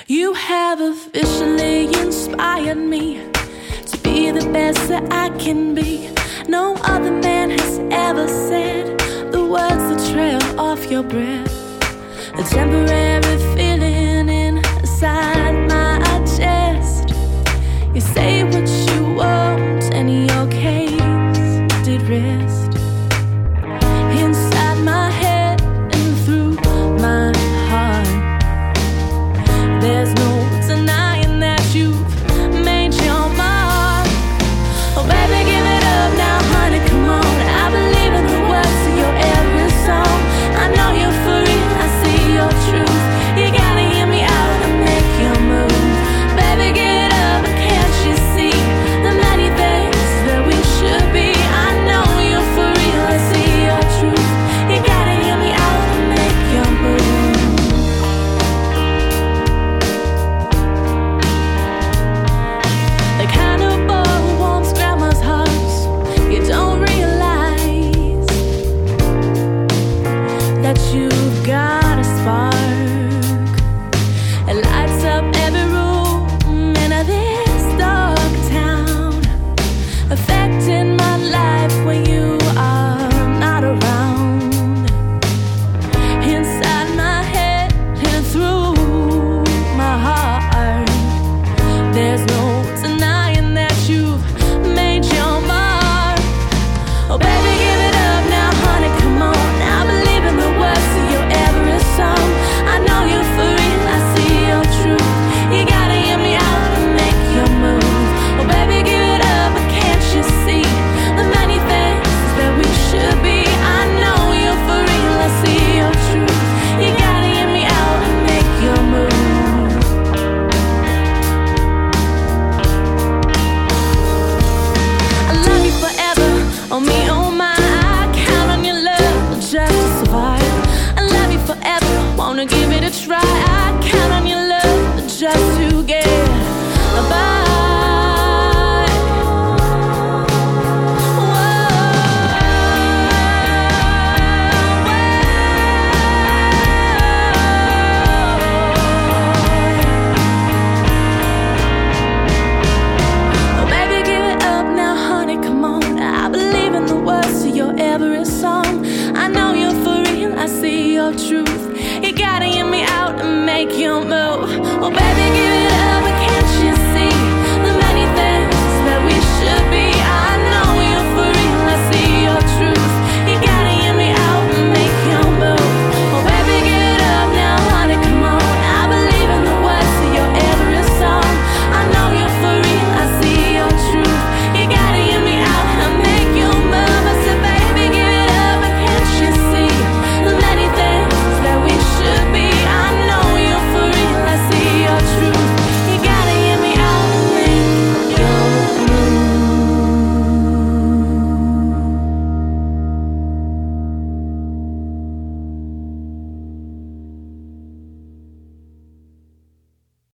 You have officially inspired me to be the best that I can be. No other man has ever said the words that trail off your breath. A temporary feeling inside my chest. You say what you want and your case did rest. Inside my head and through my heart, there's no denying that you've made your mark. Oh baby, give it up now, honey, come on. I believe in the words of your every song. I know you're for real, I see your truth. You gotta hear me out and make your move. Baby, get up, can't you see the many things that we should be? I know you're for real, I see your truth. You gotta hear me out and make your move. The kind of boy who warms grandma's heart, you don't realize that you've got a spark. It lights up every room in this dark town, affecting my life when you are not around. Inside my head and through my heart, there's no denying that you've made your mark. Oh baby, give it up now, honey, come on. I believe in the words of your every song. I know you're for real, I see your truth. You gotta hear me out and make your move. Oh baby, give it up, but can't you see the many things that we should be? I know you're for real, I see your truth. You gotta hear me out and make your move. I love you forever, oh me, oh my. I count on your love just to survive. I love you forever, wanna give it a try. I count on your love just to get by. Oh baby, give it up now, honey, come on. I believe in the words to your every song. I know you're for real, I see your truth. You gotta hear me out and make your move. Oh baby,